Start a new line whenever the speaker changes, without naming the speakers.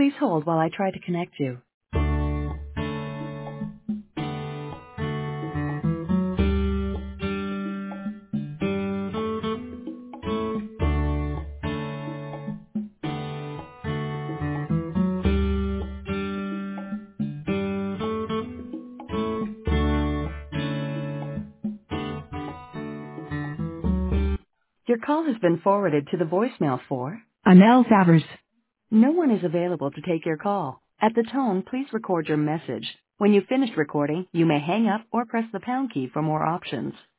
Please hold while I try to connect you. Your call has been forwarded to the voicemail for Anel Favers. No one is available to take your call. At the tone, please record your message. When you've finished recording, you may hang up or press the pound key for more options.